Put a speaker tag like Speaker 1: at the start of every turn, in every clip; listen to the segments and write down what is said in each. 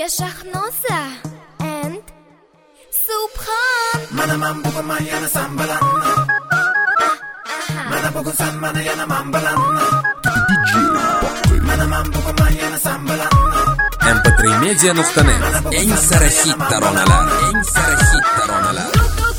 Speaker 1: Shahnoza and Subhan.
Speaker 2: Mana man bugun man yana san bilan. Mana bugun san mana yana man bilan. Mana man bugun man yana san bilan.
Speaker 3: mp3media.net eng sara hit taronalar, eng sara hit taronalar.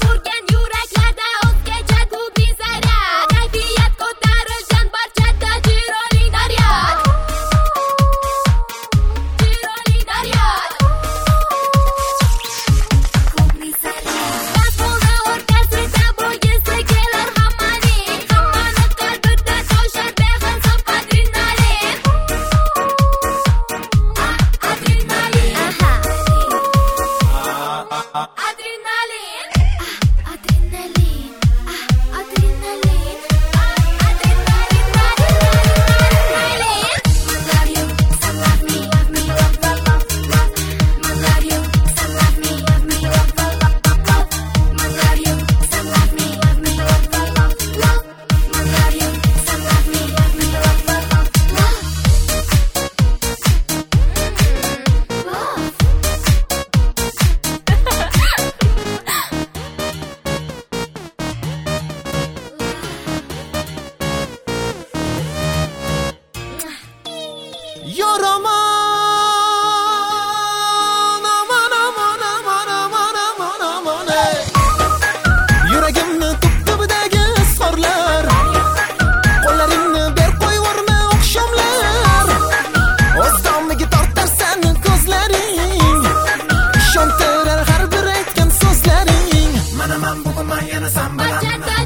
Speaker 2: Yuragimni tubtubidagi sorlar, qo'llarimni ber qo'yvorma oqshomlar. O'zdomniga tortarsan ko'zlaring, ishontirar har bir aytgan so'zlaring. Mana man bugun man yana san bilan.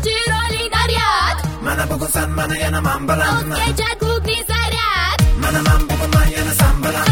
Speaker 2: Mana bugun san mana yana man bilan. Mana man bugun man yana san bilan.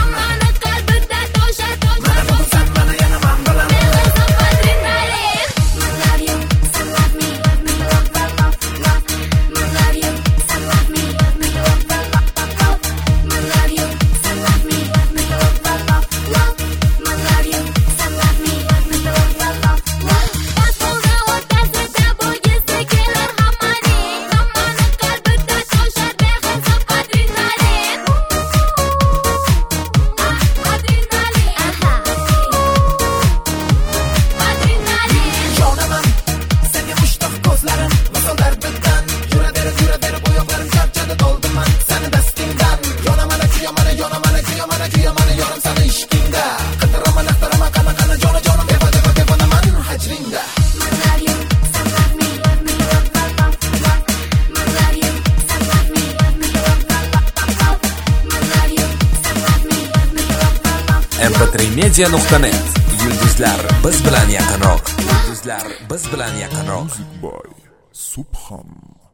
Speaker 3: mp3media.net yulduzlar biz bilan yaqinroq. Yulduzlar biz bilan yaqinroq.
Speaker 4: Music by Subhan.